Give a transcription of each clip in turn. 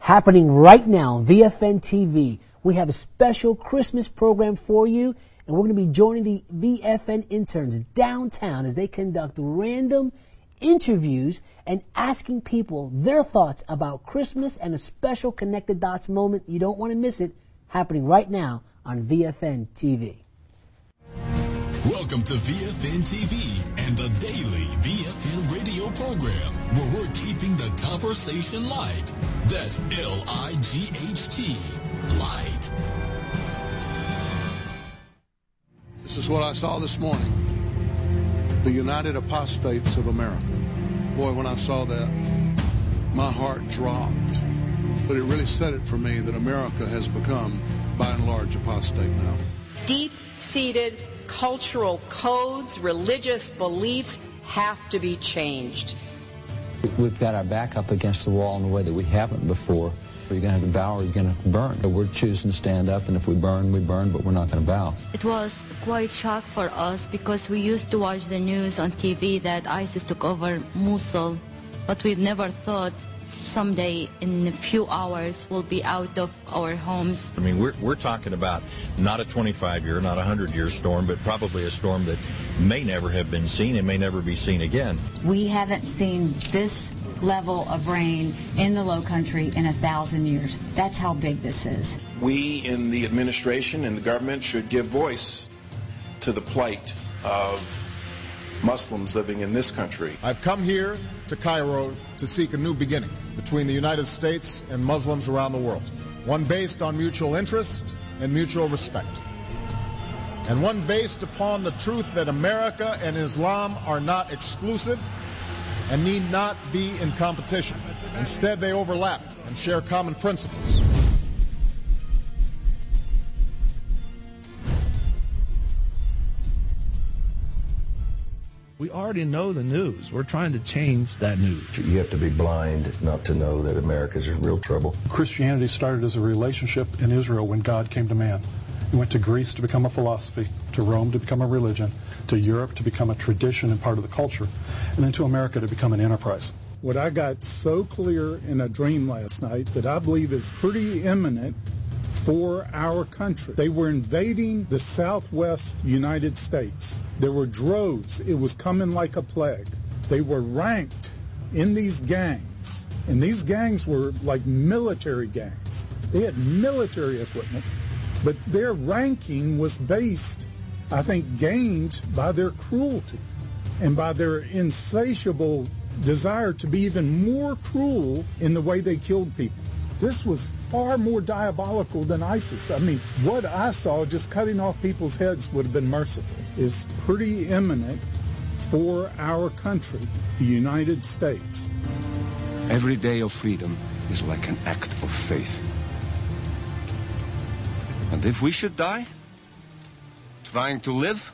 happening right now on VFN TV. We have a special Christmas program for you, and we're going to be joining the VFN interns downtown as they conduct random interviews and asking people their thoughts about Christmas and a special Connected Dots moment. You don't want to miss it, happening right now on VFN TV. Welcome to VFN TV and the daily VFN radio program, where we're keeping the conversation light. That's L-I-G-H-T, light. This is what I saw this morning. The United Apostates of America. Boy, when I saw that, my heart dropped. But it really said it for me that America has become, by and large, apostate now. Deep-seated cultural codes, religious beliefs have to be changed. We've got our back up against the wall in a way that we haven't before. You're going to have to bow or you're going to have to burn. But we're choosing to stand up, and if we burn, but we're not going to bow. It was quite shock for us because we used to watch the news on TV that ISIS took over Mosul, but we've never thought someday in a few hours we'll be out of our homes. I mean, we're talking about not a 25-year, not a 100-year storm, but probably a storm that may never have been seen and may never be seen again. We haven't seen this level of rain in the Low Country in 1,000 years. That's how big this is. We in the administration and the government should give voice to the plight of Muslims living in this country. I've come here to Cairo to seek a new beginning between the United States and Muslims around the world, one based on mutual interest and mutual respect, and one based upon the truth that America and Islam are not exclusive and need not be in competition. Instead, they overlap and share common principles. We already know the news. We're trying to change that news. You have to be blind not to know that America's in real trouble. Christianity started as a relationship in Israel when God came to man. He went to Greece to become a philosophy, to Rome to become a religion, to Europe to become a tradition and part of the culture, and then to America to become an enterprise. What I got so clear in a dream last night that I believe is pretty imminent for our country. They were invading the southwest United States. There were droves. It was coming like a plague. They were ranked in these gangs, and these gangs were like military gangs. They had military equipment, but their ranking was based, I think, gained by their cruelty and by their insatiable desire to be even more cruel in the way they killed people. This was far more diabolical than ISIS. I mean, what I saw, just cutting off people's heads would have been merciful, is pretty imminent for our country, the United States. Every day of freedom is like an act of faith. And if we should die trying to live,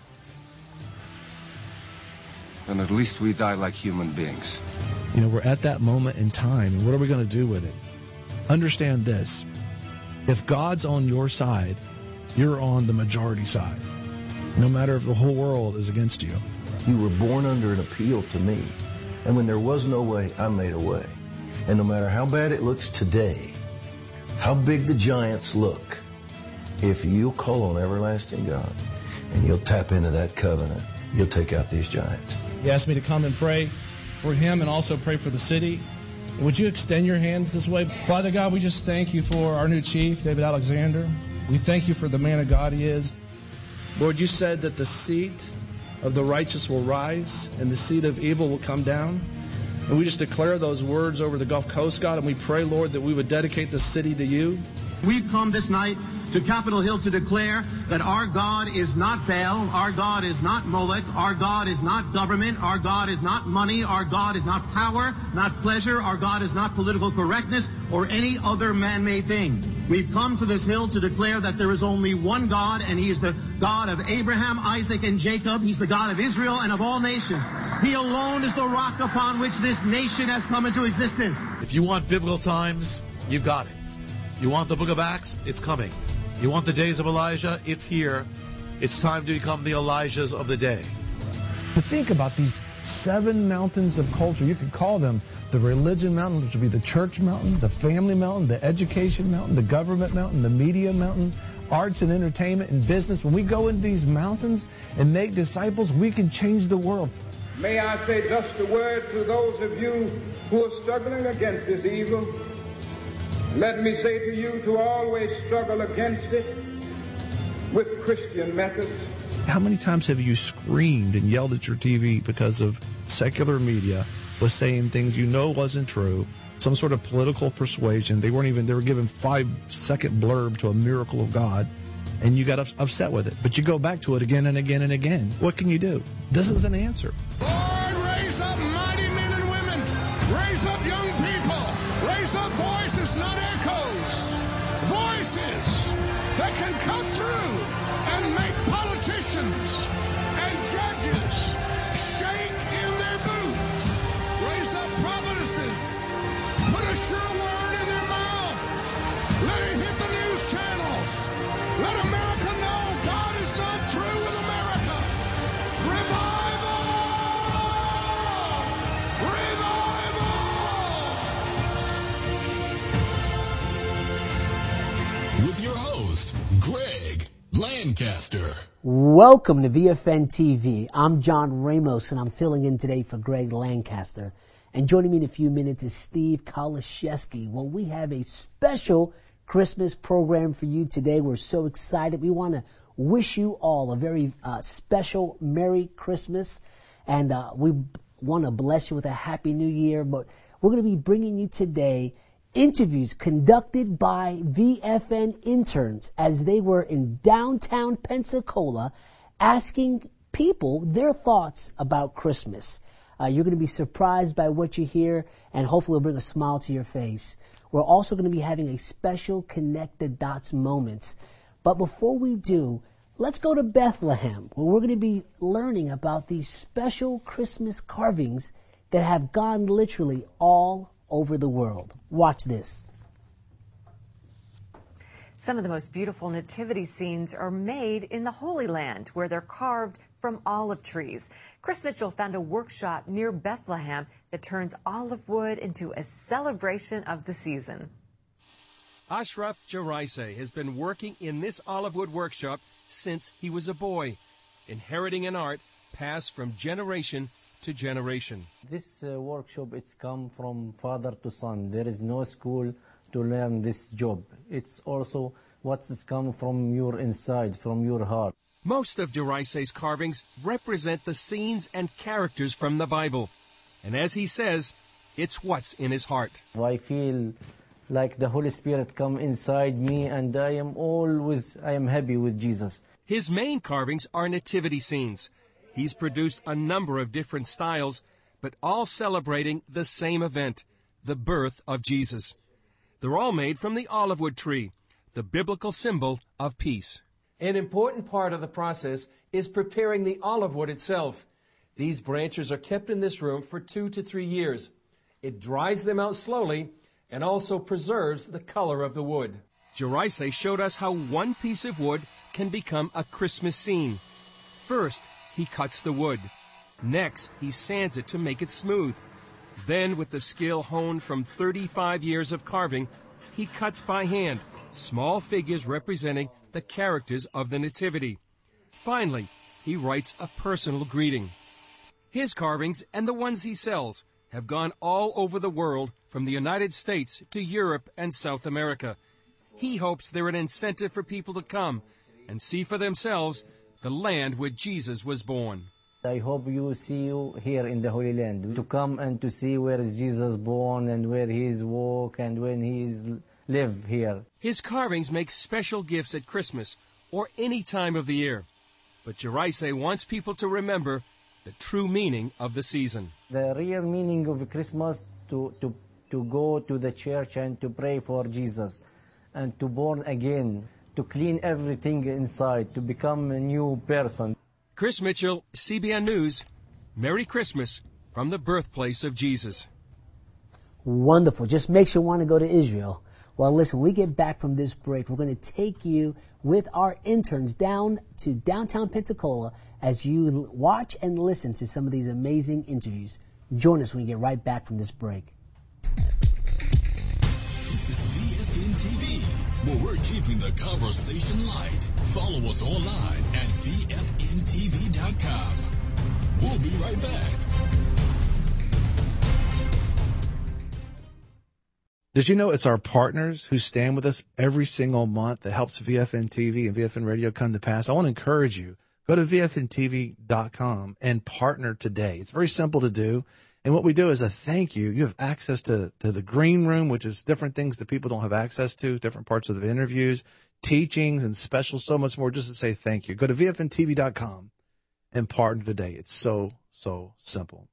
then at least we die like human beings. You know, we're at that moment in time, and what are we going to do with it? Understand this. If God's on your side, you're on the majority side, no matter if the whole world is against you. You were born under an appeal to me, and when there was no way, I made a way. And no matter how bad it looks today, how big the giants look, if you'll call on everlasting God and you'll tap into that covenant, you'll take out these giants. He asked me to come and pray for him and also pray for the city. Would you extend your hands this way? Father God, we just thank you for our new chief, David Alexander. We thank you for the man of God he is. Lord, you said that the seat of the righteous will rise and the seat of evil will come down. And we just declare those words over the Gulf Coast, God, and we pray, Lord, that we would dedicate the city to you. We've come this night to Capitol Hill to declare that our God is not Baal, our God is not Molech, our God is not government, our God is not money, our God is not power, not pleasure, our God is not political correctness or any other man-made thing. We've come to this hill to declare that there is only one God, and he is the God of Abraham, Isaac, and Jacob. He's the God of Israel and of all nations. He alone is the rock upon which this nation has come into existence. If you want biblical times, you've got it. You want the book of Acts? It's coming. You want the days of Elijah? It's here. It's time to become the Elijahs of the day. But think about these 7 mountains of culture. You could call them the religion mountain, which would be the church mountain, the family mountain, the education mountain, the government mountain, the media mountain, arts and entertainment and business. When we go into these mountains and make disciples, we can change the world. May I say just a word to those of you who are struggling against this evil. Let me say to you to always struggle against it with Christian methods. How many times have you screamed and yelled at your TV because of secular media was saying things you know wasn't true, some sort of political persuasion? They were given 5-second blurb to a miracle of God, and you got upset with it. But you go back to it again and again and again. What can you do? This is an answer. Lord, raise up mighty men and women. Raise up young people. Raise up voices, not echoes. Voices that can cut through and make politicians and judges shake in their boots. Raise up prophetesses. Put a sure word in their mouth. Let it hit the news channels. Let America know God is not through with America. Revival! Revival! With your host, Greg Lancaster. Welcome to VFN TV. I'm John Ramos, and I'm filling in today for Greg Lancaster. And joining me in a few minutes is Steve Kaliszewski. Well, we have a special Christmas program for you today. We're so excited. We want to wish you all a very special Merry Christmas. And we want to bless you with a Happy New Year. But we're going to be bringing you today interviews conducted by VFN interns as they were in downtown Pensacola asking people their thoughts about Christmas. You're going to be surprised by what you hear, and hopefully it'll bring a smile to your face. We're also going to be having a special Connect the Dots moments. But before we do, let's go to Bethlehem, where we're going to be learning about these special Christmas carvings that have gone literally all over the world. Watch this. Some of the most beautiful nativity scenes are made in the Holy Land, where they're carved from olive trees. Chris Mitchell found a workshop near Bethlehem that turns olive wood into a celebration of the season. Ashraf Jaraisi has been working in this olive wood workshop since he was a boy, inheriting an art passed from generation to generation. This workshop, it's come from father to son. There is no school to learn this job. It's also what's come from your inside, from your heart. Most of Jaraisi's carvings represent the scenes and characters from the Bible. And as he says, it's what's in his heart. I feel like the Holy Spirit come inside me, and I am happy with Jesus. His main carvings are nativity scenes. He's produced a number of different styles, but all celebrating the same event, the birth of Jesus. They're all made from the olive wood tree, the biblical symbol of peace. An important part of the process is preparing the olive wood itself. These branches are kept in this room for 2 to 3 years. It dries them out slowly and also preserves the color of the wood. Jaraisi showed us how one piece of wood can become a Christmas scene. First, he cuts the wood. Next, he sands it to make it smooth. Then, with the skill honed from 35 years of carving, he cuts by hand small figures representing the characters of the Nativity. Finally, he writes a personal greeting. His carvings and the ones he sells have gone all over the world, from the United States to Europe and South America. He hopes they're an incentive for people to come and see for themselves the land where Jesus was born. I hope you see you here in the Holy Land, to come and to see where is Jesus born and where he is walk and when he is live here. His carvings make special gifts at Christmas or any time of the year. But Jaraisi wants people to remember the true meaning of the season. The real meaning of Christmas to go to the church and to pray for Jesus and to born again, to clean everything inside, to become a new person. Chris Mitchell, CBN News. Merry Christmas from the birthplace of Jesus. Wonderful. Just makes you want to go to Israel. Well, listen, when we get back from this break, we're going to take you with our interns down to downtown Pensacola as you watch and listen to some of these amazing interviews. Join us when we get right back from this break. This is VFN TV, where we're keeping the conversation light. Follow us online at VFNTV.com. We'll be right back. Did you know it's our partners who stand with us every single month that helps VFN TV and VFN Radio come to pass? I want to encourage you, go to VFNTV.com and partner today. It's very simple to do. And what we do is a thank you. You have access to the green room, which is different things that people don't have access to, different parts of the interviews, teachings and specials, so much more, just to say thank you. Go to VFNTV.com and partner today. It's so, so simple.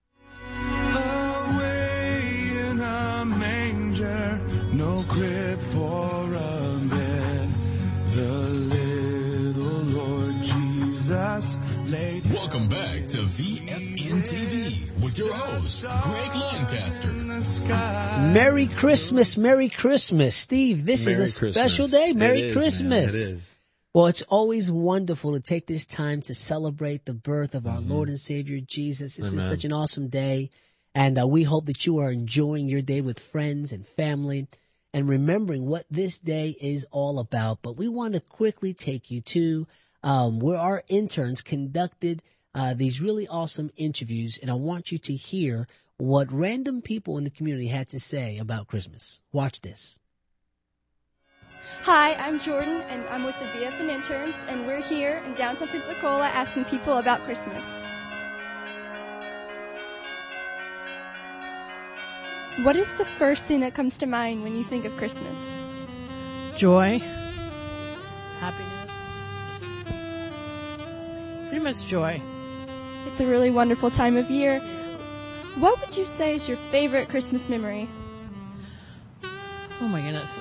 No crib for a bed. The little Lord Jesus laid. Welcome back to VFN TV with your host, Greg Lancaster. Merry Christmas, Merry Christmas. Steve, this is a special day. Merry Christmas. It is. Well, it's always wonderful to take this time to celebrate the birth of our Lord and Savior Jesus. This is such an awesome day. And we hope that you are enjoying your day with friends and family and remembering what this day is all about. But we want to quickly take you to where our interns conducted these really awesome interviews. And I want you to hear what random people in the community had to say about Christmas. Watch this. Hi, I'm Jordan, and I'm with the VFN interns, and we're here in downtown Pensacola asking people about Christmas. What is the first thing that comes to mind when you think of Christmas? Joy. Happiness. Pretty much joy. It's a really wonderful time of year. What would you say is your favorite Christmas memory? Oh my goodness.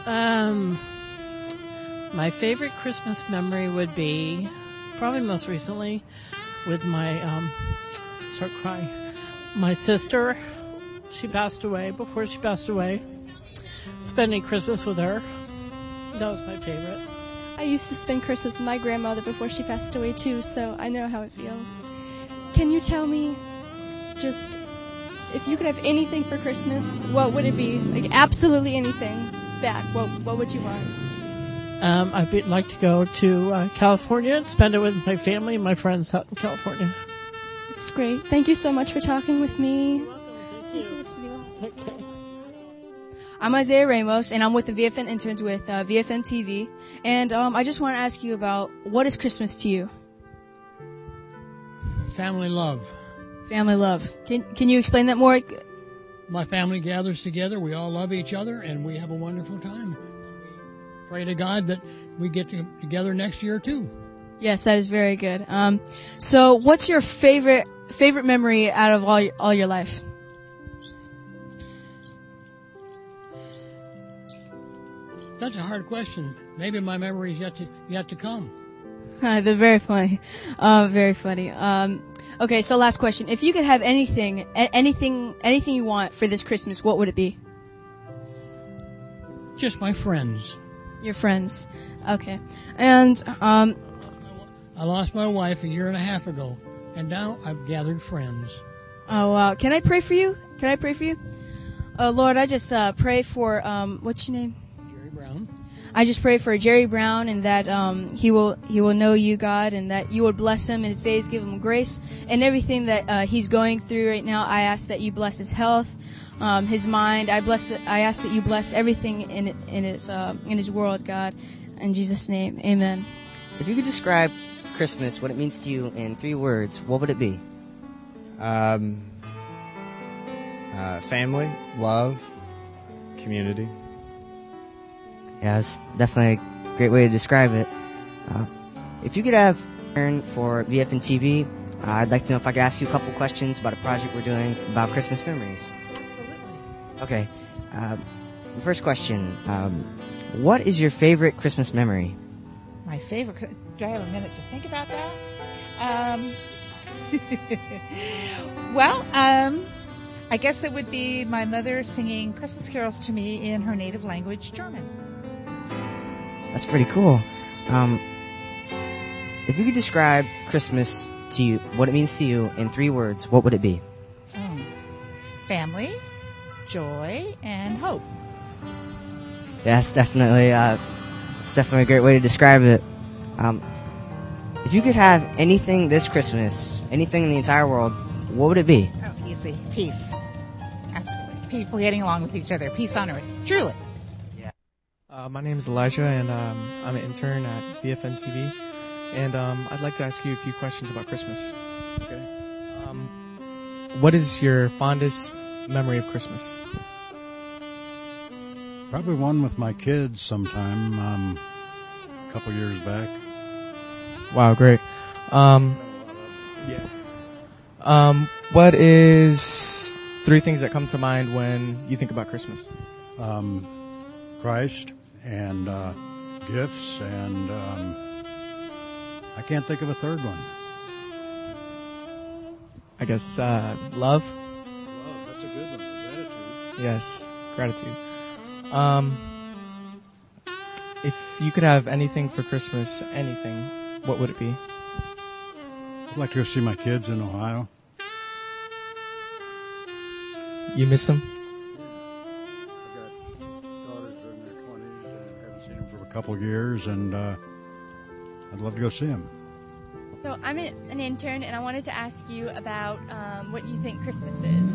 My favorite Christmas memory would be probably most recently with my, start crying, my sister. She passed away. Before she passed away, spending Christmas with her. That was my favorite. I used to spend Christmas with my grandmother before she passed away too, so I know how it feels. Can you tell me, just, if you could have anything for Christmas, what would it be? Like absolutely anything back. What would you want? I'd like to go to California and spend it with my family and my friends out in California. It's great. Thank you so much for talking with me. Okay. I'm Isaiah Ramos, and I'm with the VFN interns with VFN TV. And I just want to ask you about, what is Christmas to you? Family love. Family love. Can you explain that more? My family gathers together. We all love each other, and we have a wonderful time. Pray to God that we get together next year, too. Yes, that is very good. So what's your favorite memory out of all your life? That's a hard question. Maybe my memory is yet to come. They're very funny. Very funny. Okay, so last question. If you could have anything you want for this Christmas, what would it be? Just my friends. Your friends. Okay. And I lost my wife a year and a half ago, and now I've gathered friends. Oh, wow. Can I pray for you? Lord, I just pray for, what's your name? Jerry Brown. I just pray for Jerry Brown, and that he will know you, God, and that you would bless him in his days, give him grace, and everything that he's going through right now. I ask that you bless his health, his mind. I ask that you bless everything in his world, God. In Jesus' name, amen. If you could describe Christmas, what it means to you in 3 words, what would it be? Family, love, community. Yeah, it's definitely a great way to describe it. If you could have for VFN TV, I'd like to know if I could ask you a couple questions about a project we're doing about Christmas memories. Absolutely. Okay. The first question, what is your favorite Christmas memory? My favorite, do I have a minute to think about that? Well, I I guess it would be my mother singing Christmas carols to me in her native language, German. That's pretty cool. If you could describe Christmas to you, what it means to you in 3 words, what would it be? Family, joy, and hope. Yeah, it's definitely a great way to describe it. If you could have anything this Christmas, anything in the entire world, what would it be? Oh, easy. Peace. Absolutely. People getting along with each other. Peace on earth. Truly. My name is Elijah, and I'm an intern at VFN TV. And I'd like to ask you a few questions about Christmas. Okay. What is your fondest memory of Christmas? Probably one with my kids sometime, a couple years back. Wow, great. What is 3 things that come to mind when you think about Christmas? Christ and gifts, and I can't think of a third one. I guess love. Love, that's a good one. Gratitude. Yes, gratitude. If you could have anything for Christmas, anything, what would it be? I'd like to go see my kids in Ohio. You miss them? I've got daughters in their 20s and haven't seen them for a couple of years, and I'd love to go see them. So I'm an intern, and I wanted to ask you about what you think Christmas is.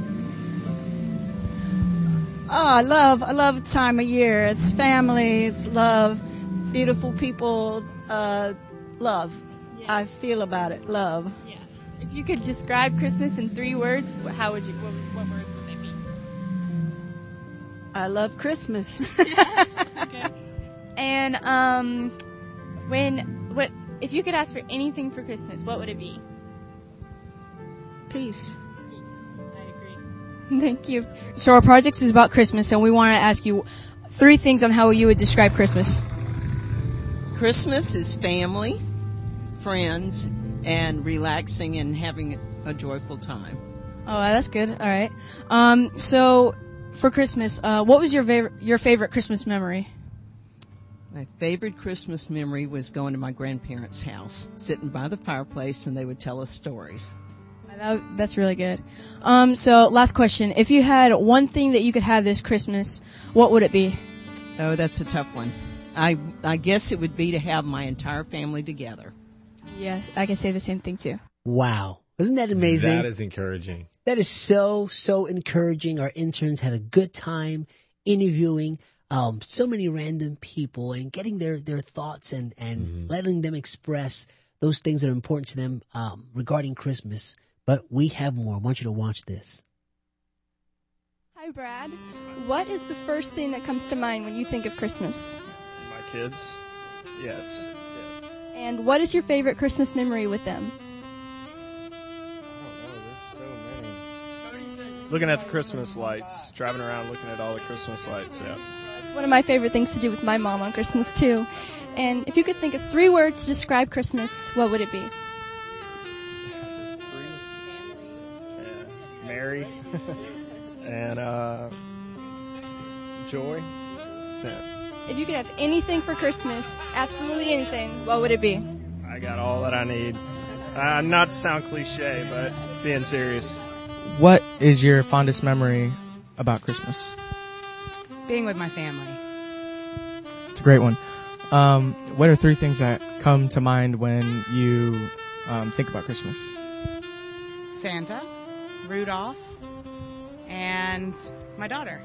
Oh, I love the time of year. It's family, it's love, beautiful people, love. Yeah. I feel about it, love. Yeah. If you could describe Christmas in 3 words, how would you? What words would they be? I love Christmas. Okay. And if you could ask for anything for Christmas, what would it be? Peace. Thank you. So our project is about Christmas, and we want to ask you 3 things on how you would describe Christmas. Christmas is family, friends, and relaxing and having a joyful time. Oh, that's good. All right. So for Christmas, what was your favorite Christmas memory? My favorite Christmas memory was going to my grandparents' house, sitting by the fireplace, and they would tell us stories. That's really good. So last question. If you had one thing that you could have this Christmas, what would it be? Oh, that's a tough one. I guess it would be to have my entire family together. Yeah, I can say the same thing too. Wow. Isn't that amazing? That is encouraging. That is so encouraging. Our interns had a good time interviewing so many random people and getting their thoughts and letting them express those things that are important to them regarding Christmas. But we have more. I want you to watch this. Hi, Brad. What is the first thing that comes to mind when you think of Christmas? My kids. Yes. And what is your favorite Christmas memory with them? Looking at the Christmas lights, driving around looking at all the Christmas lights, yeah. It's one of my favorite things to do with my mom on Christmas, too. And if you could think of 3 words to describe Christmas, what would it be? Mary and joy. Yeah. If you could have anything for Christmas, absolutely anything, what would it be? I got all that I need. Not to sound cliche, but being serious. What is your fondest memory about Christmas? Being with my family. It's a great one. What are 3 things that come to mind when you think about Christmas? Santa, Rudolph, and my daughter.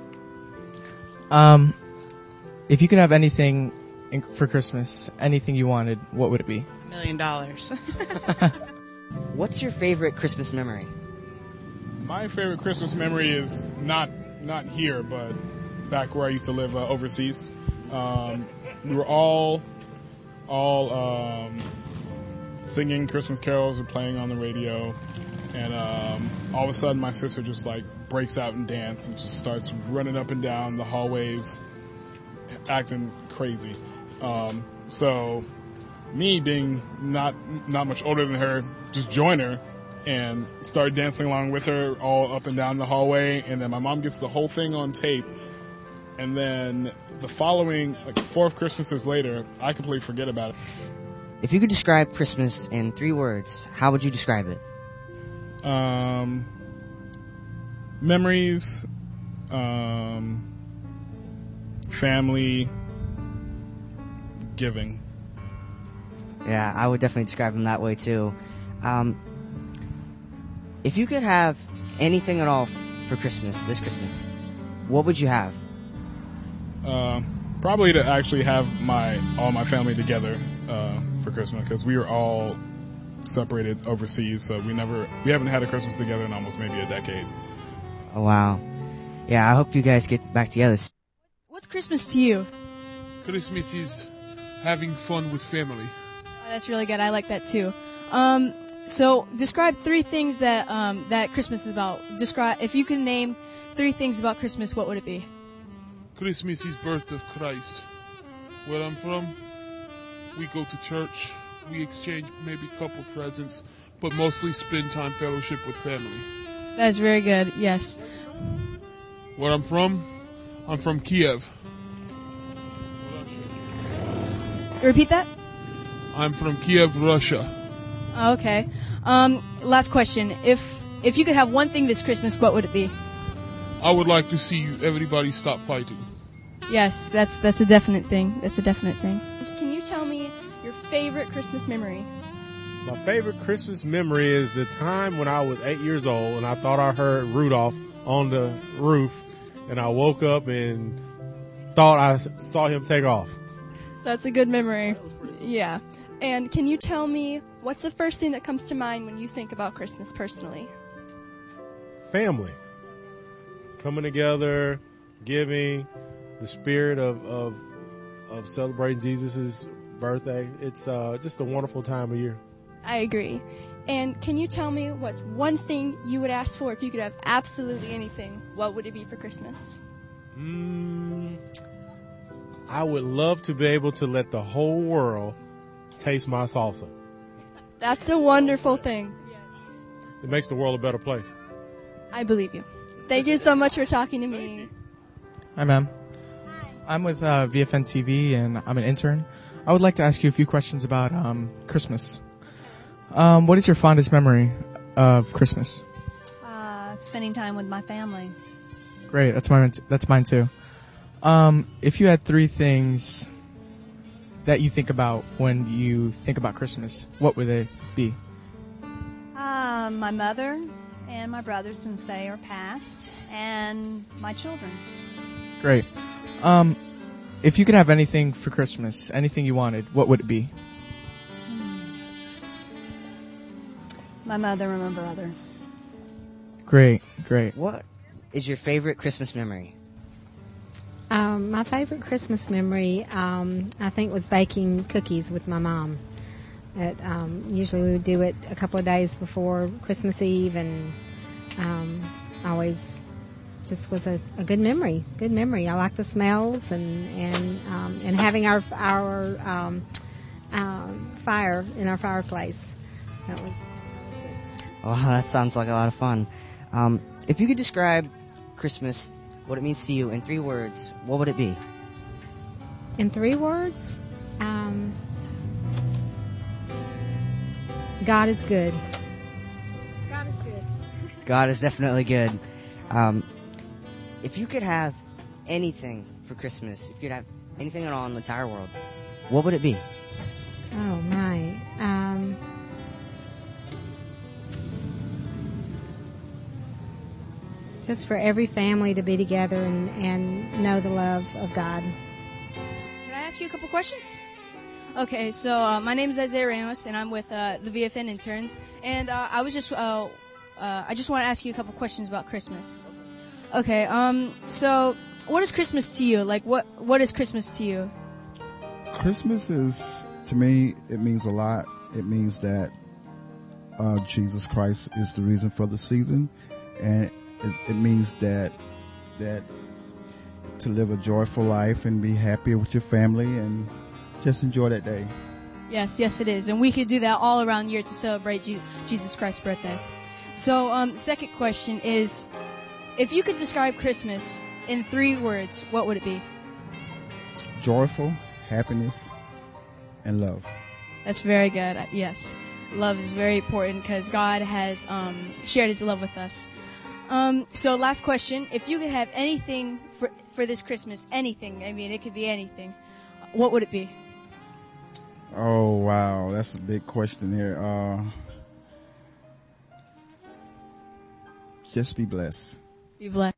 If you could have anything for Christmas, anything you wanted, what would it be? $1 million. What's your favorite Christmas memory? My favorite Christmas memory is not here, but back where I used to live overseas. We were all singing Christmas carols and playing on the radio, and all of a sudden my sister just like breaks out and dance and just starts running up and down the hallways, acting crazy. So me being not much older than her, just join her, and start dancing along with her all up and down the hallway. And then my mom gets the whole thing on tape. And then the following, 4 Christmases later, I completely forget about it. If you could describe Christmas in 3 words, how would you describe it? Memories, family, giving. Yeah, I would definitely describe them that way too. If you could have anything at all for Christmas, this Christmas, what would you have? Probably to actually have all my family together for Christmas, because we were all separated overseas, so we haven't had a Christmas together in almost maybe a decade. Oh wow, yeah. I hope you guys get back together. What's Christmas to you? Christmas is having fun with family. Oh, that's really good. I like that too. So describe 3 things that that Christmas is about. If you can name 3 things about Christmas, what would it be? Christmas is birth of Christ. Where I'm from, we go to church, we exchange maybe a couple presents, but mostly spend time fellowship with family. That is very good, yes. Where I'm from Kiev. Repeat that? I'm from Kiev, Russia. Oh, okay. Last question. If you could have one thing this Christmas, what would it be? I would like to see everybody stop fighting. Yes, that's a definite thing. That's a definite thing. Can you tell me your favorite Christmas memory? My favorite Christmas memory is the time when I was 8 years old and I thought I heard Rudolph on the roof, and I woke up and thought I saw him take off. That's a good memory. Yeah. And can you tell me what's the first thing that comes to mind when you think about Christmas personally? Family. Coming together, giving, the spirit of celebrating Jesus' birthday. It's just a wonderful time of year. I agree. And can you tell me what's one thing you would ask for if you could have absolutely anything? What would it be for Christmas? I would love to be able to let the whole world taste my salsa. That's a wonderful thing. It makes the world a better place. I believe you. Thank you so much for talking to me. Hi, ma'am. I'm with VFN TV, and I'm an intern. I would like to ask you a few questions about Christmas. What is your fondest memory of Christmas? Spending time with my family. Great, that's mine too. If you had 3 things that you think about when you think about Christmas, what would they be? My mother and my brother, since they are passed, and my children. Great. If you could have anything for Christmas, anything you wanted, what would it be? My mother and my brother. Great. What is your favorite Christmas memory? My favorite Christmas memory, I think, was baking cookies with my mom. Usually we would do it a couple of days before Christmas Eve, and always just was a good memory. Good memory. I like the smells and having our fire in our fireplace. That was. Oh, that sounds like a lot of fun. If you could describe Christmas, what it means to you in 3 words, what would it be? In 3 words? God is good. God is good. God is definitely good. If you could have anything for Christmas, if you could have anything at all in the entire world, what would it be? Oh, my. Just for every family to be together and know the love of God. Can I ask you a couple questions? Okay, so my name is Isaiah Ramos, and I'm with the VFN interns, and I just want to ask you a couple questions about Christmas. Okay, so what is Christmas to you? Like, what is Christmas to you? Christmas is, to me, it means a lot. It means that Jesus Christ is the reason for the season, and it means that to live a joyful life and be happy with your family and just enjoy that day. Yes, it is. And we could do that all around the year to celebrate Jesus Christ's birthday. So, second question is, if you could describe Christmas in 3 words, what would it be? Joyful, happiness, and love. That's very good. Yes. Love is very important because God has shared his love with us. So last question. If you could have anything for this Christmas, anything, I mean, it could be anything, what would it be? Oh, wow. That's a big question here. Just be blessed. Be blessed.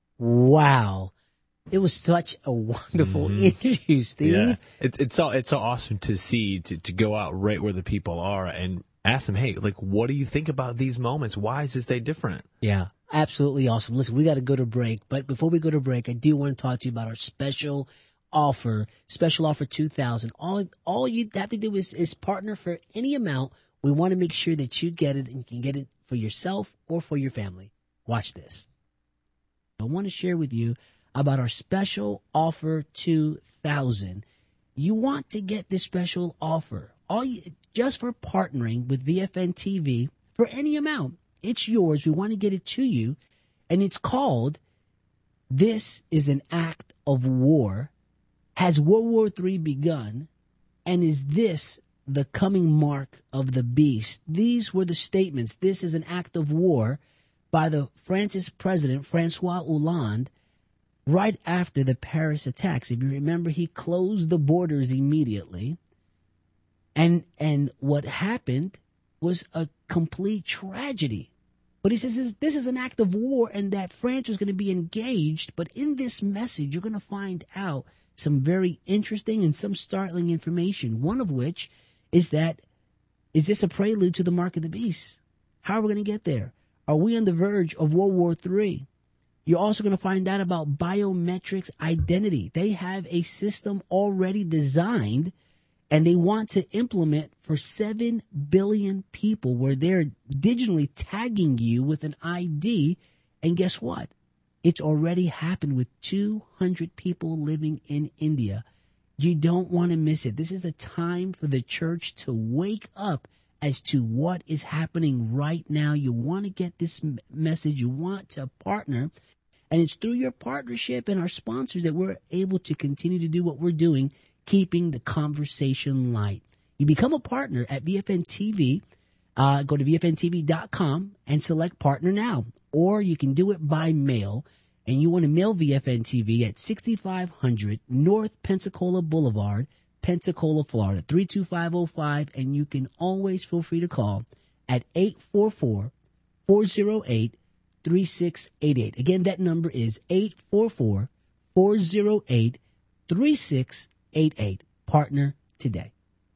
Wow. It was such a wonderful interview, Steve. Yeah. It's so awesome to see, to go out right where the people are and ask them, hey, like, what do you think about these moments? Why is this day different? Yeah, absolutely awesome. Listen, we got to go to break, but before we go to break, I do want to talk to you about our special offer 2000. All you have to do is partner for any amount. We want to make sure that you get it and you can get it for yourself or for your family. Watch this. I want to share with you about our special offer 2000. You want to get this special offer just for partnering with VFN TV for any amount. It's yours. We want to get it to you. And it's called This is an Act of War. Has World War III begun? And is this the coming mark of the beast? These were the statements. This is an act of war by the France's president, Francois Hollande, right after the Paris attacks. If you remember, he closed the borders immediately. And what happened was a complete tragedy. But he says this is an act of war and that France was going to be engaged. But in this message, you're going to find out some very interesting and some startling information. One of which is is this a prelude to the mark of the beast? How are we going to get there? Are we on the verge of World War III? You're also going to find out about biometrics identity. They have a system already designed and they want to implement for 7 billion people where they're digitally tagging you with an ID. And guess what? It's already happened with 200 people living in India. You don't want to miss it. This is a time for the church to wake up as to what is happening right now. You want to get this message. You want to partner. And it's through your partnership and our sponsors that we're able to continue to do what we're doing, keeping the conversation light. You become a partner at VFN TV. Go to VFNTV.com and select Partner Now. Or you can do it by mail. And you want to mail VFN TV at 6500 North Pensacola Boulevard, Pensacola, Florida, 32505. And you can always feel free to call at 844-408-3688. Again, that number is 844-408-3688. Partner today.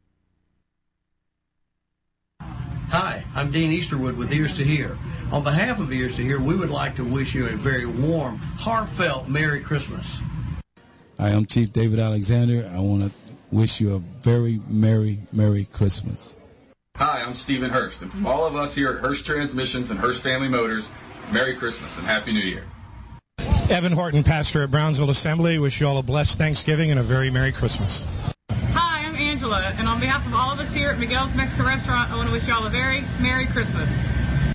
Hi, I'm Dean Easterwood with Ears to Hear. On behalf of Ears to Hear, we would like to wish you a very warm, heartfelt Merry Christmas. Hi, I'm Chief David Alexander. I want to wish you a very Merry Christmas. Hi, I'm Stephen Hurst, and from all of us here at Hurst Transmissions and Hurst Family Motors, Merry Christmas and Happy New Year. Evan Horton, pastor at Brownsville Assembly. Wish you all a blessed Thanksgiving and a very Merry Christmas. Hi, I'm Angela, and on behalf of all of us here at Miguel's Mexican Restaurant, I want to wish you all a very Merry Christmas.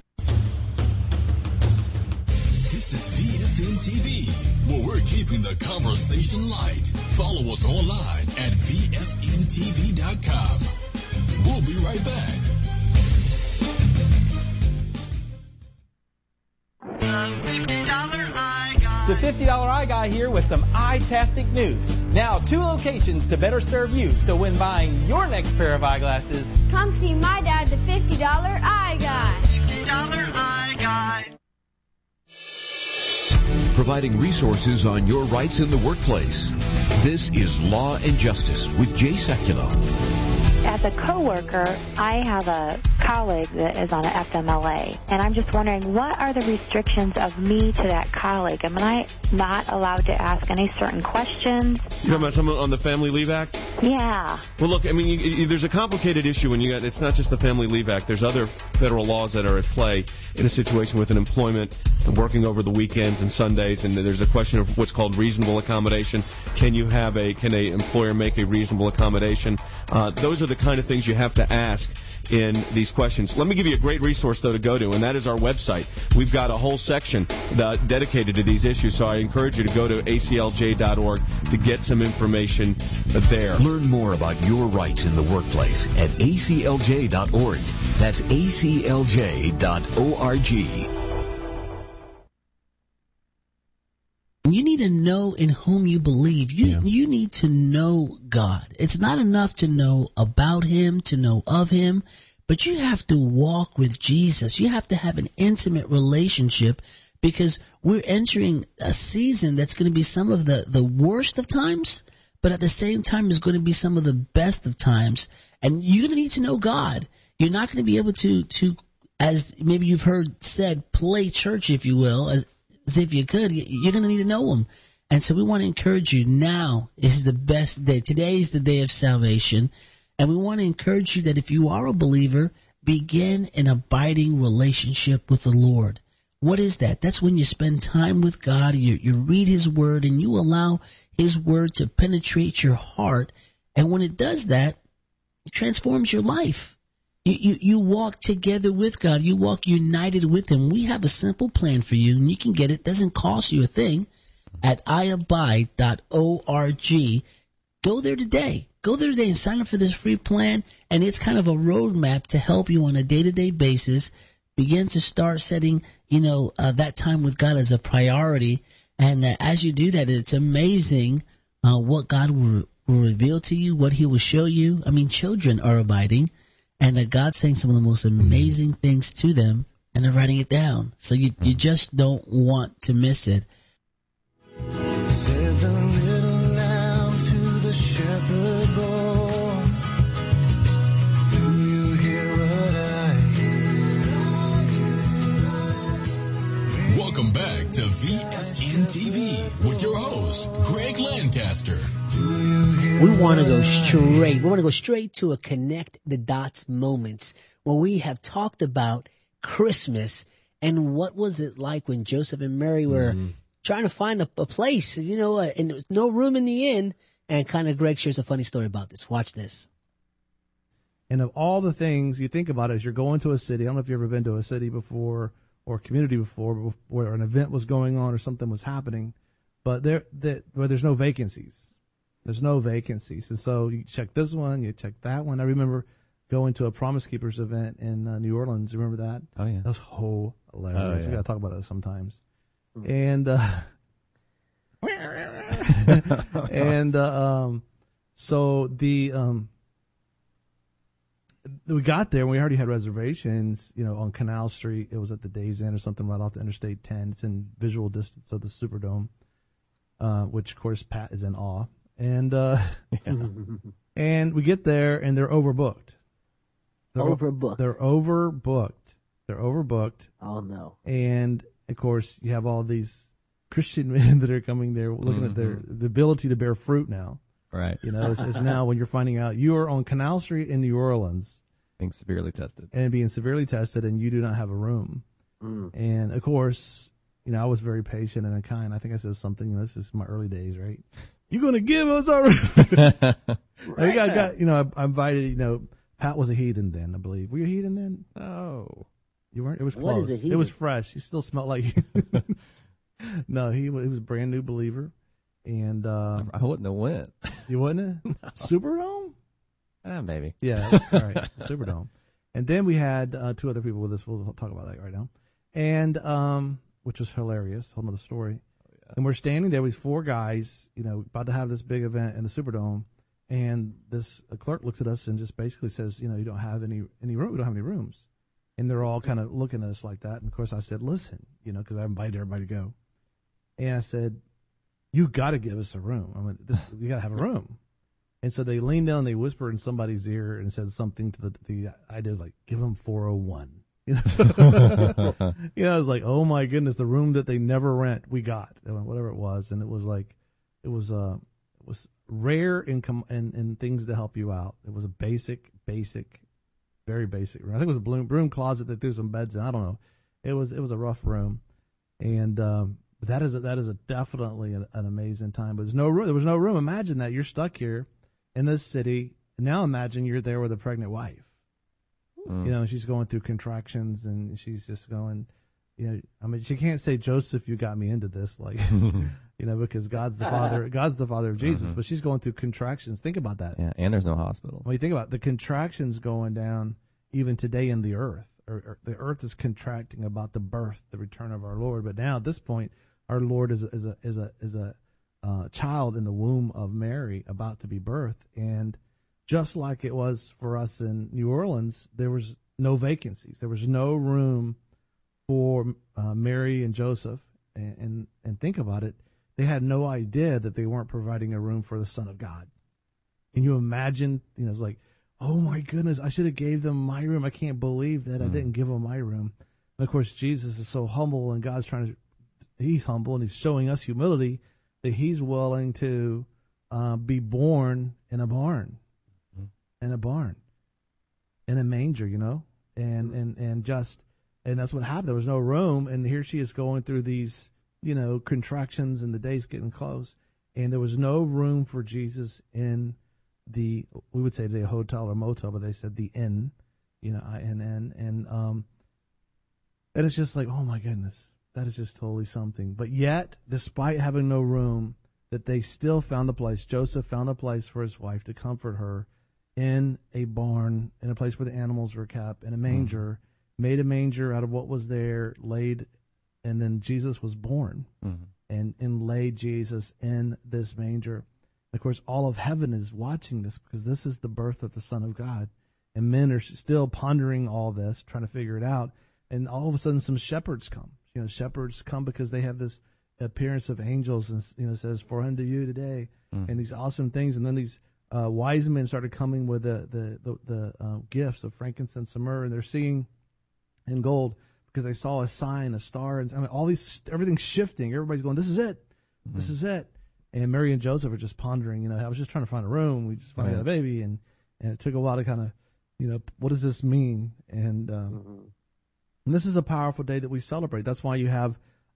This is VFN TV, where we're keeping the conversation light. Follow us online at VFNTV.com. We'll be right back. The $50 Eye Guy here with some eye-tastic news. Now, 2 locations to better serve you, so when buying your next pair of eyeglasses, come see my dad, the $50 Eye Guy. $50 Eye Guy. Providing resources on your rights in the workplace. This is Law and Justice with Jay Sekulow. As a coworker, I have a colleague that is on an FMLA, and I'm just wondering, what are the restrictions of me to that colleague? Am I not allowed to ask any certain questions? You talking about someone on the Family Leave Act? Yeah. Well, look, I mean, there's a complicated issue when it's not just the Family Leave Act. There's other federal laws that are at play in a situation with an employment and working over the weekends and Sundays, and there's a question of what's called reasonable accommodation. Can an employer make a reasonable accommodation? Those are the kind of things you have to ask in these questions. Let me give you a great resource, though, to go to, and that is our website. We've got a whole section dedicated to these issues, so I encourage you to go to aclj.org to get some information there. Learn more about your rights in the workplace at aclj.org. That's aclj.org. You need to know in whom you believe. You need to know God. It's not enough to know about Him, to know of Him, but you have to walk with Jesus. You have to have an intimate relationship, because we're entering a season that's going to be some of the worst of times, but at the same time is going to be some of the best of times. And you're going to need to know God. You're not going to be able to, as maybe you've heard said, play church, if you will, as if you could. You're going to need to know Him. And so we want to encourage you now. This is the best day. Today is the day of salvation. And we want to encourage you that if you are a believer, begin an abiding relationship with the Lord. What is that? That's when you spend time with God, you read His Word, and you allow His Word to penetrate your heart. And when it does that, it transforms your life. You walk together with God. You walk united with Him. We have a simple plan for you, and you can get it. It doesn't cost you a thing at iabide.org. Go there today. Go there today and sign up for this free plan, and it's kind of a roadmap to help you on a day-to-day basis begin to start setting, that time with God as a priority. And as you do that, it's amazing what God will reveal to you, what He will show you. I mean, children are abiding, and God's saying some of the most amazing things to them, and they're writing it down. So you just don't want to miss it. Said the little lamb to the shepherd boy, do you hear what I hear? Welcome back to VFN TV with your host, Greg Lancaster. We want to go straight. We want to go straight to a connect the dots moments where we have talked about Christmas and what was it like when Joseph and Mary were trying to find a place, and there was no room in the inn. And kind of Greg shares a funny story about this. Watch this. And of all the things you think about as you're going to a city, I don't know if you've ever been to a city before or a community before where an event was going on or something was happening, but where there's no vacancies. There's no vacancies. And so you check this one, you check that one. I remember going to a Promise Keepers event in New Orleans. Remember that? Oh, yeah. That was hilarious. Oh, yeah. We got to talk about that sometimes. And so we got there and we already had reservations, on Canal Street. It was at the Days Inn or something right off the Interstate 10. It's in visual distance of the Superdome, which of course Pat is in awe. And and we get there and they're overbooked. They're overbooked. Oh no. And of course you have all these Christian men that are coming there looking at the ability to bear fruit now. Right. It's now when you're finding out you are on Canal Street in New Orleans. Being severely tested. And you do not have a room. And of course, I was very patient and kind. I think I said something, this is my early days, right? You're going to give us our room. Right. I invited, Pat was a heathen then, I believe. Were you a heathen then? Oh. You weren't? It was close. What is a heathen? It was fresh. He still smelled like No, he was a brand new believer. And I wouldn't have went. You wouldn't have? No. Superdome? Maybe. Yeah, all right. Superdome. And then we had two other people with us. We'll talk about that right now. And which was hilarious. Whole nother story. Oh, yeah. And we're standing there with four guys, about to have this big event in the Superdome. And a clerk looks at us and just basically says, you don't have any room. We don't have any rooms. And they're all kind of looking at us like that. And of course I said, listen, because I invited everybody to go. And I said, you got to give us a room. We got to have a room. And so they leaned down and they whispered in somebody's ear and said something to the idea is like, give them 401. I was like, oh my goodness, the room that they never rent, we got, whatever it was. And it was like, it was was rare in things to help you out. It was a basic, very basic room. I think it was a broom closet that threw some beds in. I don't know. It was a rough room, and but that is definitely an amazing time. But there was no room. Imagine that you're stuck here in this city. And now imagine you're there with a pregnant wife. You know, she's going through contractions, and she's just going. You know, I mean, she can't say, Joseph, you got me into this, like, you know, because God's the father of Jesus, but she's going through contractions. Think about that. Yeah, and there's no hospital. When you think about it, the contractions going down even today in the earth, or the earth is contracting about the birth, the return of our Lord. But now at this point, our Lord is a child in the womb of Mary about to be birthed, and just like it was for us in New Orleans, there was no vacancies. There was no room for Mary and Joseph, and think about it, they had no idea that they weren't providing a room for the Son of God. Can you imagine? You know, it's like, oh my goodness, I should have gave them my room. I can't believe that I didn't give them my room. And of course, Jesus is so humble, and God's he's humble, and he's showing us humility that he's willing to be born in a barn, in a manger, you know, and that's what happened. There was no room, and here she is going through these, you know, contractions, and the day's getting close, and there was no room for Jesus in we would say the hotel or motel, but they said the inn, you know, and it's just like, oh my goodness, that is just totally something. But yet, despite having no room, that they still found a place. Joseph found a place for his wife to comfort her in a barn, in a place where the animals were kept, in a manger. Made a manger out of what was there, laid, and then Jesus was born, and laid Jesus in this manger. And of course, all of heaven is watching this, because this is the birth of the Son of God, and men are still pondering all this, trying to figure it out. And all of a sudden, some shepherds come. You know, shepherds come because they have this appearance of angels, and you know, it says, "For unto you today," and these awesome things. And then these wise men started coming with the gifts of frankincense and myrrh, and they're singing in gold because they saw a sign, a star, and I mean, everything's shifting. Everybody's going, "This is it, this is it." And Mary and Joseph are just pondering. You know, I was just trying to find a room. We just found a baby, and it took a while to kind of, you know, what does this mean? And this is a powerful day that we celebrate. That's why you have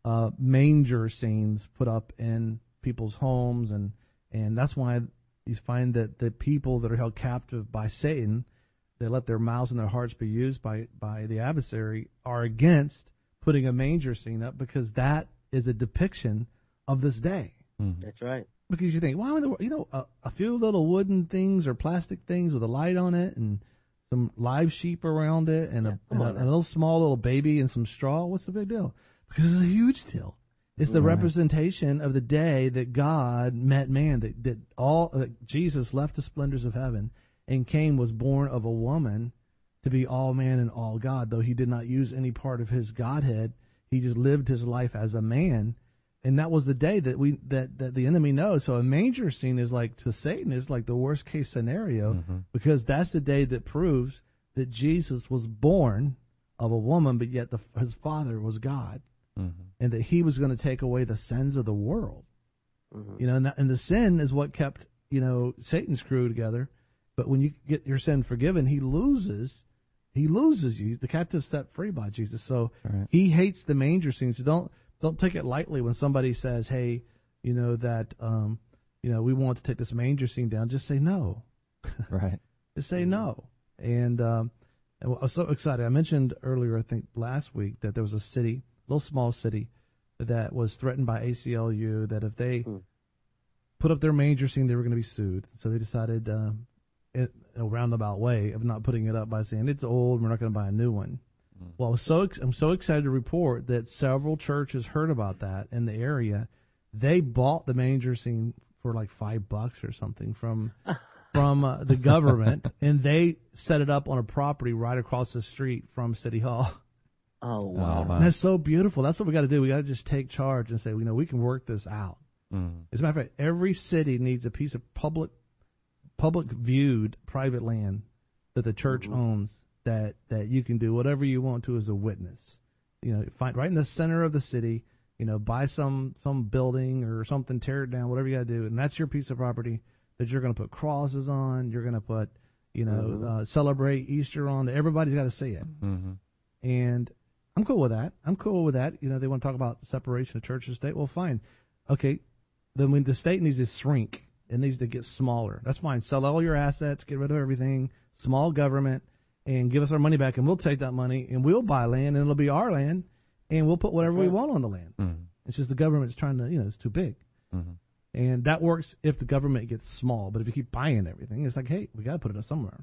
manger scenes put up in people's homes, and that's why you find that the people that are held captive by Satan, they let their mouths and their hearts be used by the adversary, are against putting a manger scene up, because that is a depiction of this day. That's right. Because you think, wow, you know, a few little wooden things or plastic things with a light on it, and some live sheep around it, and a little small little baby and some straw. What's the big deal? Because it's a huge deal. It's the representation of the day that God met man, that Jesus left the splendors of heaven and was born of a woman to be all man and all God. Though he did not use any part of his Godhead, he just lived his life as a man, and that was the day that the enemy knows. So a manger scene is like, to Satan, is like the worst case scenario, because that's the day that proves that Jesus was born of a woman, but yet his father was God, and that he was going to take away the sins of the world. You know, and the sin is what kept, you know, Satan's crew together. But when you get your sin forgiven, he loses you. The captive set free by Jesus. So he hates the manger scene. So don't take it lightly when somebody says, "Hey, you know that you know, we want to take this manger scene down." Just say no. Right. Just say no. And I was so excited. I mentioned earlier, I think last week, that there was a little small city, that was threatened by ACLU, that if they put up their manger scene, they were going to be sued. So they decided, in a roundabout way, of not putting it up by saying it's old, we're not going to buy a new one. Well, I'm so excited to report that several churches heard about that in the area. They bought the manger scene for like $5 or something from the government, and they set it up on a property right across the street from City Hall. Oh, wow. And that's so beautiful. That's what we got to do. We got to just take charge and say, you know, we can work this out. As a matter of fact, every city needs a piece of public viewed private land that the church owns, that you can do whatever you want to as a witness. You know, find right in the center of the city, buy some building or something, tear it down, whatever you got to do, and that's your piece of property that you're going to put crosses on. You're going to put, celebrate Easter on. Everybody's got to see it. Mm-hmm. And I'm cool with that. They want to talk about separation of church and state. Well, fine. Okay. Then when the state needs to shrink, it needs to get smaller. That's fine. Sell all your assets, get rid of everything, small government, and give us our money back, and we'll take that money, and we'll buy land, and it'll be our land, and we'll put whatever we want on the land. Mm-hmm. It's just the government's trying to, it's too big. Mm-hmm. And that works if the government gets small. But if you keep buying everything, it's like, hey, we got to put it somewhere.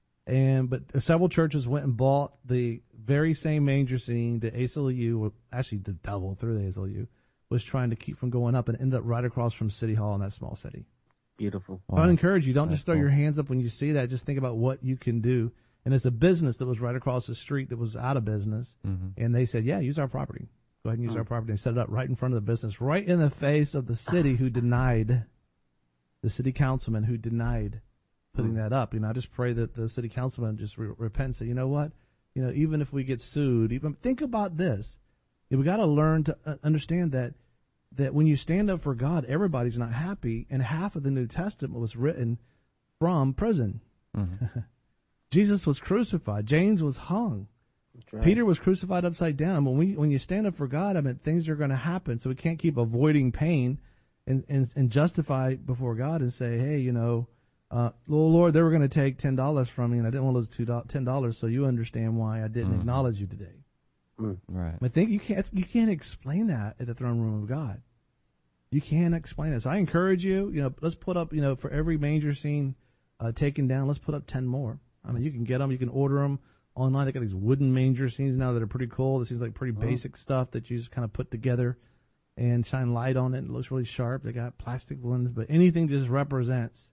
But several churches went and bought the very same manger scene the ACLU, or actually the devil through the ACLU, was trying to keep from going up, and ended up right across from City Hall in that small city. Beautiful. Wow. I would encourage you, don't just throw your hands up when you see that. Just think about what you can do. And it's a business that was right across the street that was out of business. Mm-hmm. And they said, yeah, use our property. Go ahead and use our property. And set it up right in front of the business, right in the face of the city who denied, the city councilman who denied putting that up. I just pray that the city councilman just repent and say, you know what? Even if we get sued, even think about this. We got to learn to understand that when you stand up for God, everybody's not happy. And half of the New Testament was written from prison. Mm-hmm. Jesus was crucified. James was hung. Right. Peter was crucified upside down. When you stand up for God, things are going to happen. So we can't keep avoiding pain and justify before God and say, hey, Lord, they were going to take $10 from me, and I didn't want to lose $10, so you understand why I didn't acknowledge you today. Right. I think you can't explain that at the throne room of God. You can't explain it. So I encourage you, let's put up, for every manger scene taken down, let's put up 10 more. You can get them, you can order them online. They got these wooden manger scenes now that are pretty cool. This seems like pretty basic stuff that you just kind of put together and shine light on it. It looks really sharp. They got plastic ones, but anything just represents,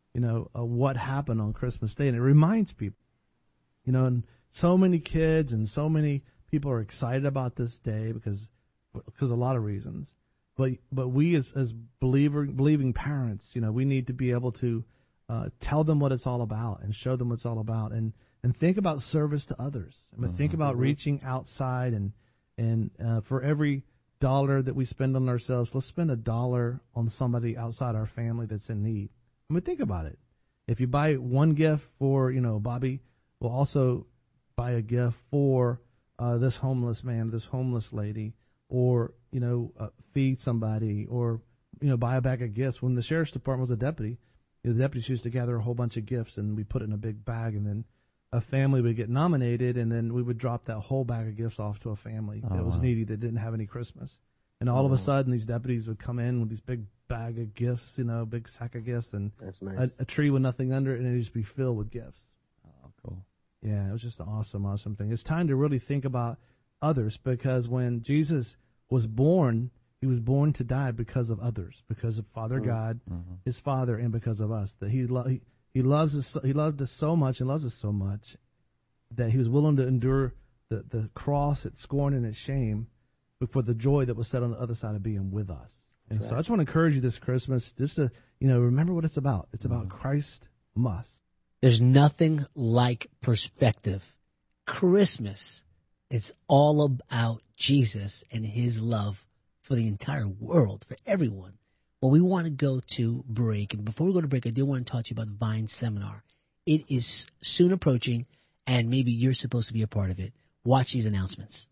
what happened on Christmas Day, and it reminds people, and so many kids and so many people are excited about this day because of a lot of reasons. But we as believing parents, we need to be able to tell them what it's all about and show them what it's all about, and think about service to others. Think about reaching outside, and for every dollar that we spend on ourselves, let's spend $1 on somebody outside our family that's in need. Think about it. If you buy one gift for, Bobby will also buy a gift for this homeless man, this homeless lady, or, feed somebody, or, buy a bag of gifts. When the sheriff's department was a deputy, the deputies used to gather a whole bunch of gifts, and we put it in a big bag, and then a family would get nominated, and then we would drop that whole bag of gifts off to a family that was needy, that didn't have any Christmas. And all of a sudden, these deputies would come in with these big bag of gifts, big sack of gifts, and that's nice. a tree with nothing under it, and it'd just be filled with gifts. Oh, cool. Yeah, it was just an awesome thing. It's time to really think about others, because when Jesus was born, he was born to die because of others, because of Father God, his Father, and because of us. That he loves us. He loved us so much and loves us so much that he was willing to endure the cross, its scorn, and its shame, for the joy that was set on the other side of being with us. And so I just want to encourage you this Christmas just to, remember what it's about. It's about Christ must. There's nothing like perspective. Christmas, it's all about Jesus and his love for the entire world, for everyone. Well, we want to go to break. And before we go to break, I do want to talk to you about the Vine Seminar. It is soon approaching, and maybe you're supposed to be a part of it. Watch these announcements.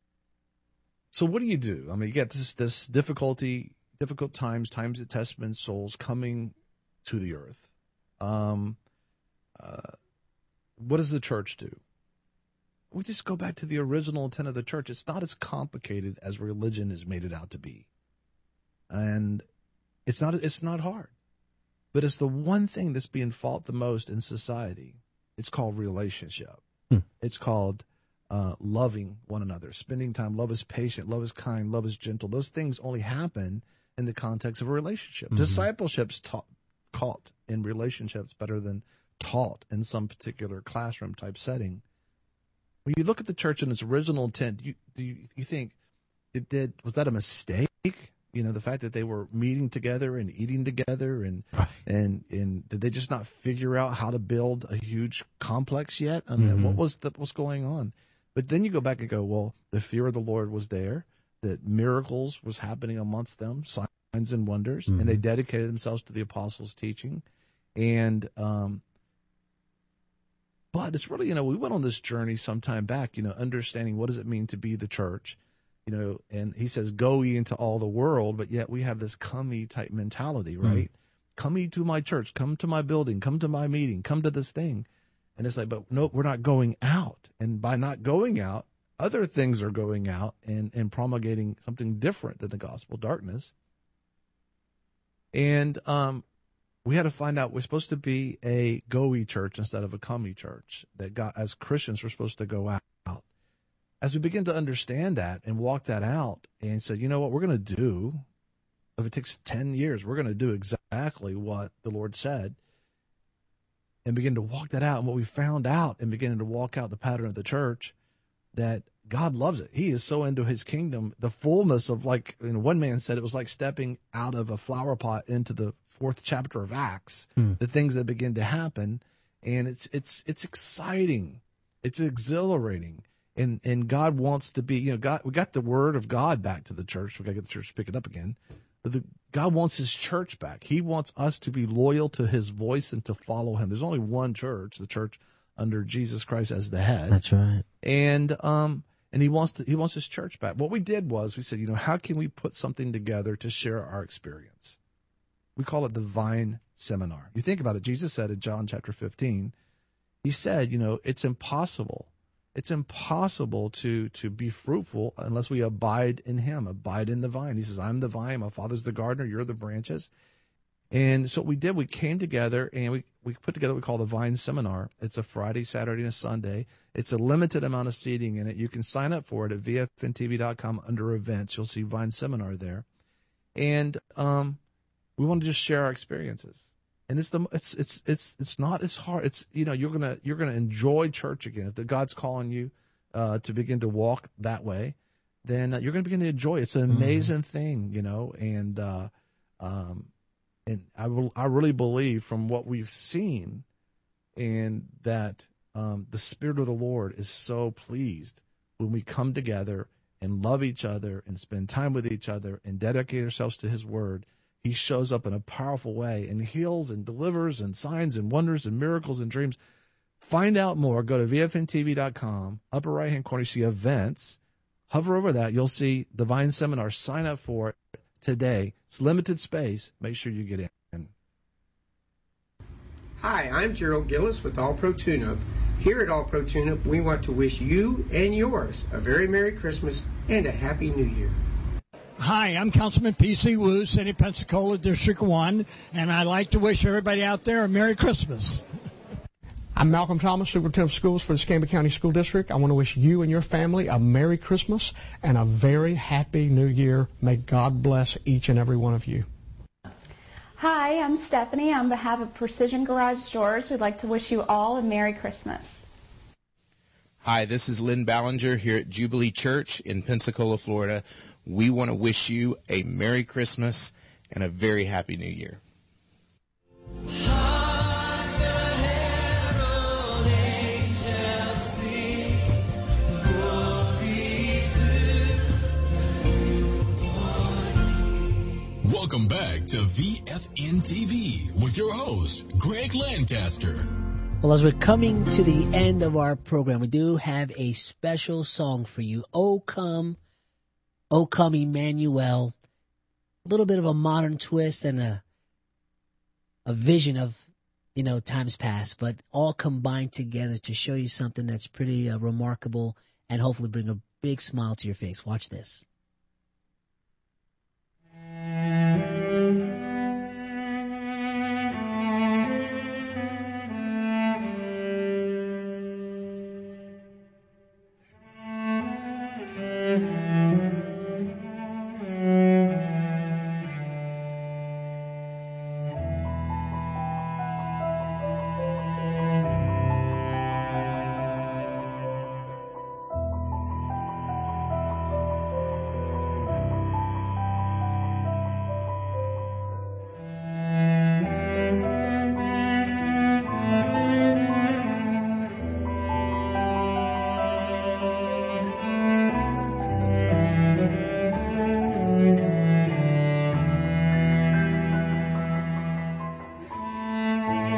So what do? You get this difficult times that test men's souls coming to the earth. What does the church do? We just go back to the original intent of the church. It's not as complicated as religion has made it out to be. And it's not hard. But it's the one thing that's being fought the most in society. It's called relationship. It's called loving one another, spending time. Love is patient, love is kind, love is gentle. Those things only happen in the context of a relationship. Discipleship's taught in relationships better than taught in some particular classroom type setting. When you look at the church in its original intent, you think was that a mistake? The fact that they were meeting together and eating together, and did they just not figure out how to build a huge complex yet? What was what's going on? But then you go back and go, well, the fear of the Lord was there. that miracles was happening amongst them, signs and wonders, and they dedicated themselves to the apostles' teaching. And but it's really, we went on this journey some time back, understanding what does it mean to be the church, and he says, go ye into all the world, but yet we have this come ye type mentality, right? Come ye to my church, come to my building, come to my meeting, come to this thing. And it's like, but no, we're not going out. And by not going out, other things are going out and promulgating something different than the gospel, darkness. And we had to find out we're supposed to be a go-y church instead of a come-y church, that God, as Christians, we're supposed to go out. As we begin to understand that and walk that out and said, you know what we're going to do, if it takes 10 years, we're going to do exactly what the Lord said, and begin to walk that out. And what we found out and beginning to walk out the pattern of the church, that God loves it. He is so into his kingdom, the fullness of, like, one man said, it was like stepping out of a flower pot into the 4th chapter of Acts, the things that begin to happen. And it's exciting. It's exhilarating. And God wants to be, God, we got the word of God back to the church. We got to get the church to pick it up again. But God wants his church back. He wants us to be loyal to his voice and to follow him. There's only one church, the church under Jesus Christ as the head. That's right. And he wants his church back. What we did was we said, how can we put something together to share our experience? We call it the Vine Seminar. You think about it. Jesus said in John chapter 15, he said, it's impossible. It's impossible to be fruitful unless we abide in him, abide in the vine. He says, I'm the vine, my Father's the gardener, you're the branches. And so what we did, we came together and we put together what we call the Vine Seminar. It's a Friday, Saturday, and a Sunday. It's a limited amount of seating in it. You can sign up for it at vfntv.com under events. You'll see Vine Seminar there. And we want to just share our experiences. And it's not as hard. It's, you're gonna enjoy church again. If God's calling you to begin to walk that way, then you're gonna begin to enjoy it. It's an amazing thing, and I really believe from what we've seen, and that the Spirit of the Lord is so pleased when we come together and love each other and spend time with each other and dedicate ourselves to his word. He shows up in a powerful way and heals and delivers and signs and wonders and miracles and dreams. Find out more. Go to vfntv.com. Upper right-hand corner, you see events. Hover over that. You'll see the Vine Seminar. Sign up for it today. It's limited space. Make sure you get in. Hi, I'm Gerald Gillis with All Pro Tune-Up. Here at All Pro Tune-Up, we want to wish you and yours a very Merry Christmas and a Happy New Year. Hi, I'm Councilman P.C. Wu, City of Pensacola, District 1, and I'd like to wish everybody out there a Merry Christmas. I'm Malcolm Thomas, Superintendent of Schools for the Escambia County School District. I want to wish you and your family a Merry Christmas and a very Happy New Year. May God bless each and every one of you. Hi, I'm Stephanie. On behalf of Precision Garage Doors, we'd like to wish you all a Merry Christmas. Hi, this is Lynn Ballinger here at Jubilee Church in Pensacola, Florida. We want to wish you a Merry Christmas and a very Happy New Year. Welcome back to VFN TV with your host, Greg Lancaster. Well, as we're coming to the end of our program, we do have a special song for you. O Come Emmanuel. A little bit of a modern twist and a vision of, times past, but all combined together to show you something that's pretty remarkable and hopefully bring a big smile to your face. Watch this.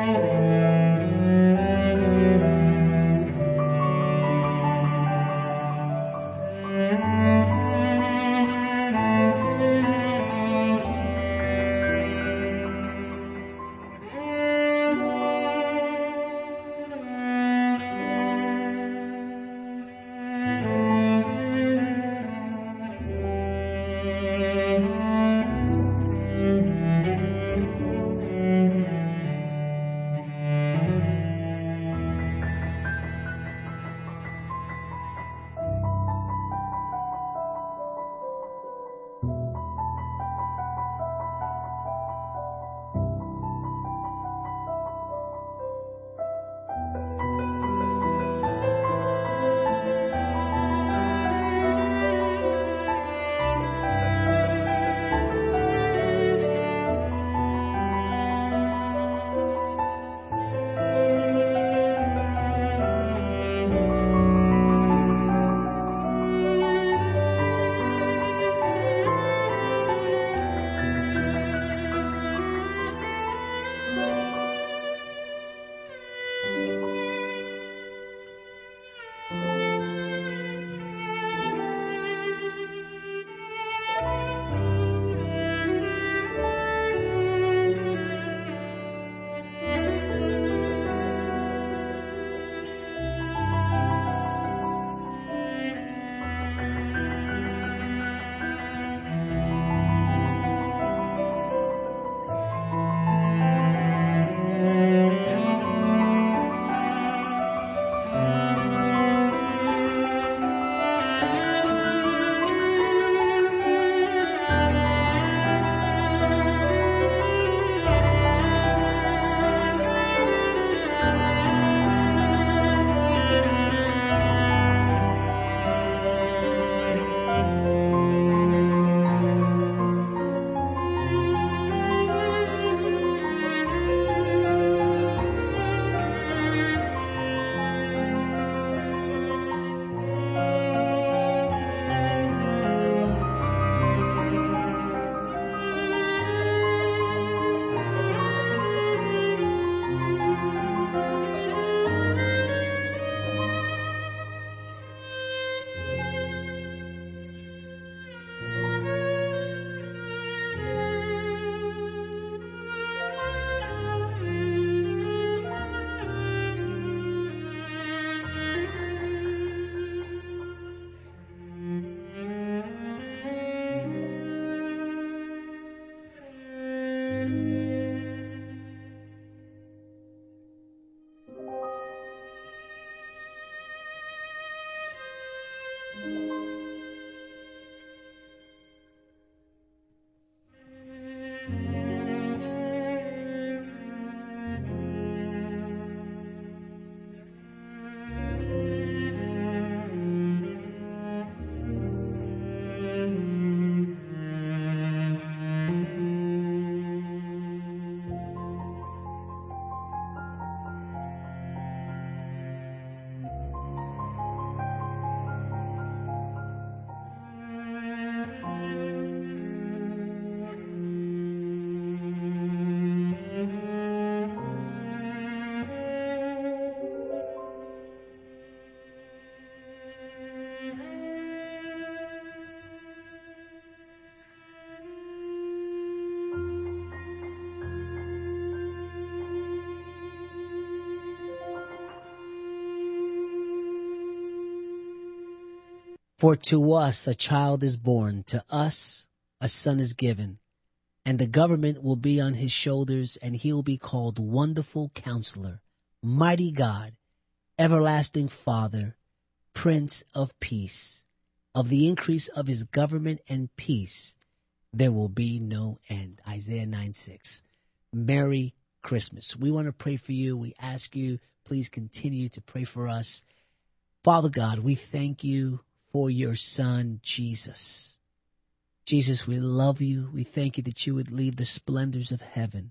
For to us a child is born, to us a son is given, and the government will be on his shoulders, and he will be called Wonderful Counselor, Mighty God, Everlasting Father, Prince of Peace. Of the increase of his government and peace, there will be no end. Isaiah 9:6. Merry Christmas. We want to pray for you. We ask you, please continue to pray for us. Father God, we thank you for your son, Jesus. Jesus, we love you. We thank you that you would leave the splendors of heaven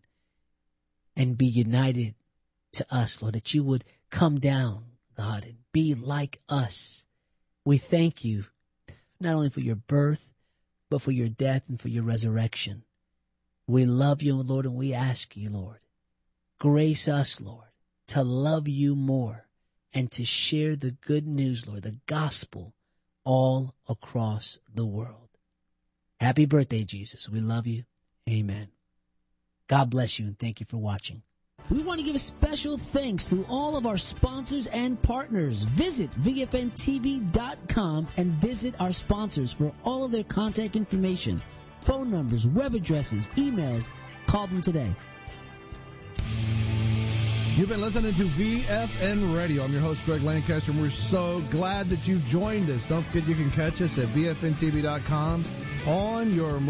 and be united to us, Lord, that you would come down, God, and be like us. We thank you not only for your birth, but for your death and for your resurrection. We love you, Lord, and we ask you, Lord, Grace us, Lord, to love you more and to share the good news, Lord, the gospel all across the world. Happy birthday, Jesus. We love you. Amen. God bless you and thank you for watching. We want to give a special thanks to all of our sponsors and partners. Visit VFNTV.com and visit our sponsors for all of their contact information, phone numbers, web addresses, emails. Call them today. You've been listening to VFN Radio. I'm your host, Greg Lancaster, and we're so glad that you joined us. Don't forget you can catch us at VFNTV.com on your